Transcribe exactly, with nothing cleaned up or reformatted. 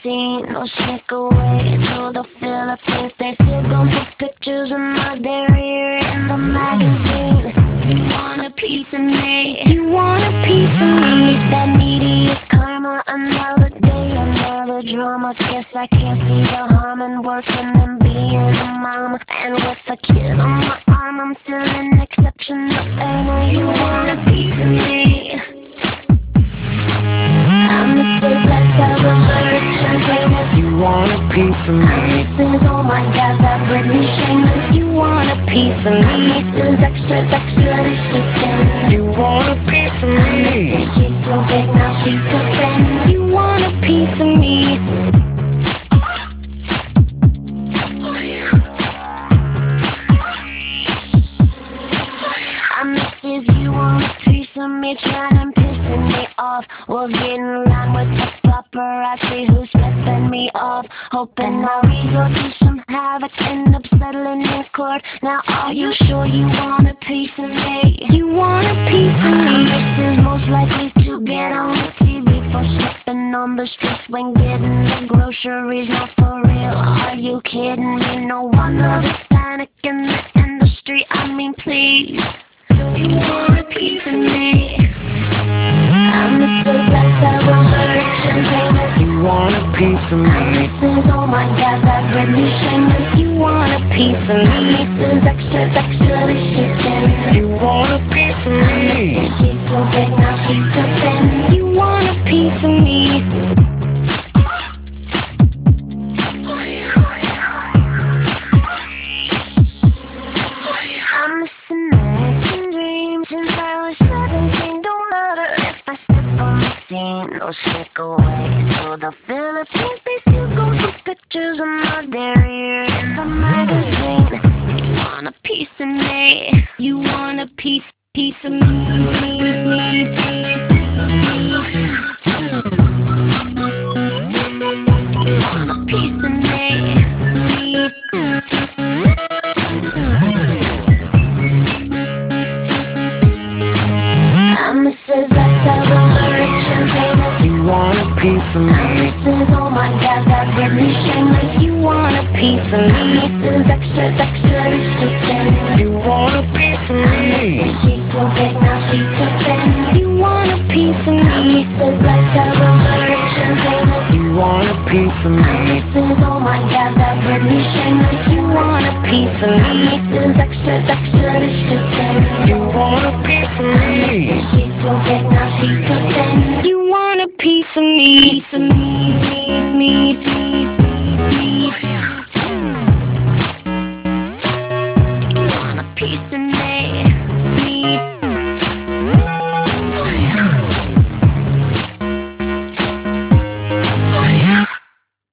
magazine, no sneak away to the Philippines. They still gon' put pictures of my derriere in the magazine. You want a piece of me? You want a piece of me? That needy is karma. Another day, another drama. Guess I can't see the harm in working and being a mom. And with a kid on my arm, I'm still an exception. And you want a piece of me? I'm Mister Black Sabbath lyrics and famous. You want a piece of me? This is, oh my God, that Britney shameless. You want a piece of me? This is extra, extra, this shit famous. You want a piece of me? She's so big now she's so famous. You want a piece of me? I'm Missus You want a piece of me? Trying and pissing me off. We'll get in line with the paparazzi who's flipping me off. Hoping I'll resort to some havoc, end up settling in court. Now are you sure you want a piece of me? You want a piece of me? This is most likely to get on the T V for slipping on the streets when getting the groceries. Not for real, are you kidding me? No wonder there's panic in the industry. I mean please, you want a piece of me? I'm Mister Black Sabbath lyrics and famous. You want a piece of me? This is, oh my God, that Britney shameless. You want a piece of me? This is extra, extra, this shit famous. You want a piece of me? She's so big now she's so famous. You want a piece of me? I'm missing nights and dreams since I was seventeen. Don't matter if I step on the scene, no sneak away to the Philippines. They still go for pictures of my derriere in the magazine. You want a piece of me? You want a piece, piece of me, me, me, me. You want a piece of me? Me. I'm Missus Black Sabbath lyrics and famous. You want a piece of me? This is, oh my God, that Britney shameless. You want a piece of me? This is extra, extra, this shit famous. You want a piece of me? She's so big now she's so famous. You want a piece of me? Missus Black Sabbath lyrics and famous. You want a piece of me? This is, oh my God, that Britney shameless. You want a piece of me? This is extra, extra, this shit famous. You want a piece of me? She's so big now she's so famous. You want a piece of me? Piece of me, me, me, me.